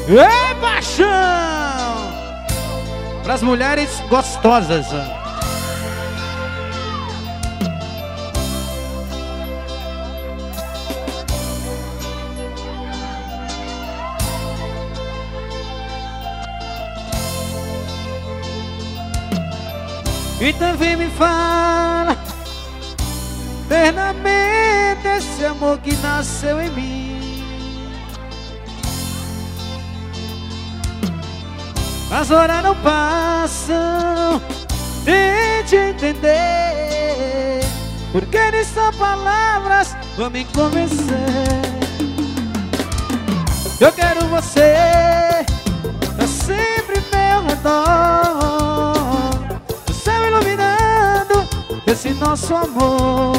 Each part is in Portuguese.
Ei, paixão! Para as mulheres gostosas. Então vem me fala eternamente esse amor que nasceu em mim. As horas não passam, tente entender, porque nem só palavras vão me convencer. Eu quero você pra sempre meu redor, o céu iluminando esse nosso amor,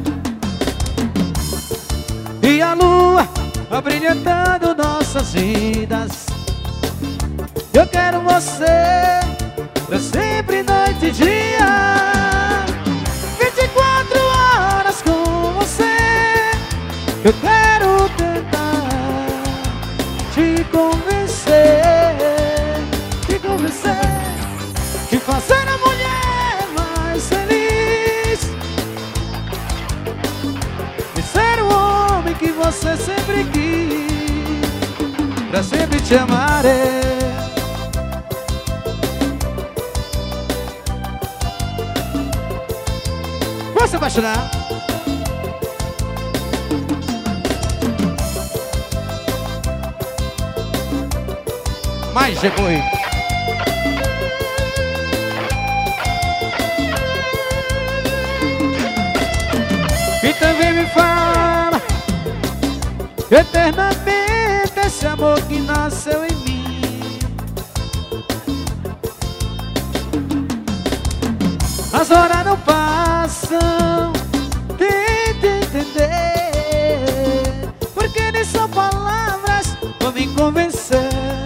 e a lua abrilhantando nossas vidas. Eu quero você pra sempre, noite e dia, 24 horas com você. Eu quero tentar te convencer, te fazer a mulher mais feliz, de ser o homem que você sempre quis, pra sempre te amarei. Vou se apaixonar. Mais depois. E também me fala eternamente esse amor que nasceu em mim. As horas não passam, tente entender, porque nem só palavras vão me convencer.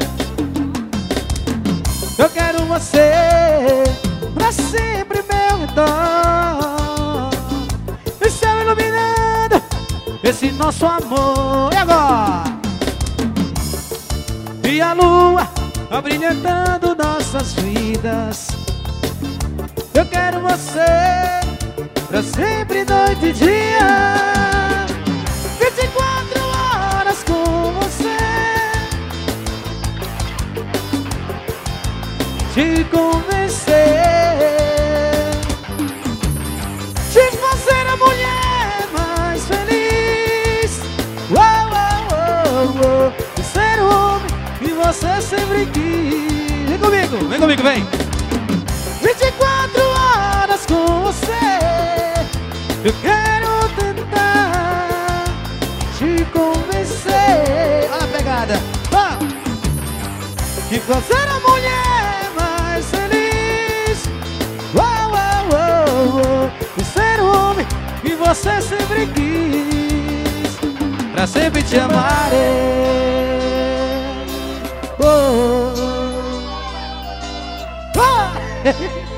Eu quero você pra sempre meu redor, o céu iluminando esse nosso amor. E agora? E a lua abrilhantando nossas vidas. Eu quero você pra sempre, noite e dia, 24 horas com você, te convencer, te fazer a mulher mais feliz, de ser o homem que você sempre quis. Vem comigo, vem! 24 horas com você, eu quero tentar te convencer. Olha a pegada, de fazer a mulher mais feliz, de ser o homem que você sempre quis, pra sempre te amarei.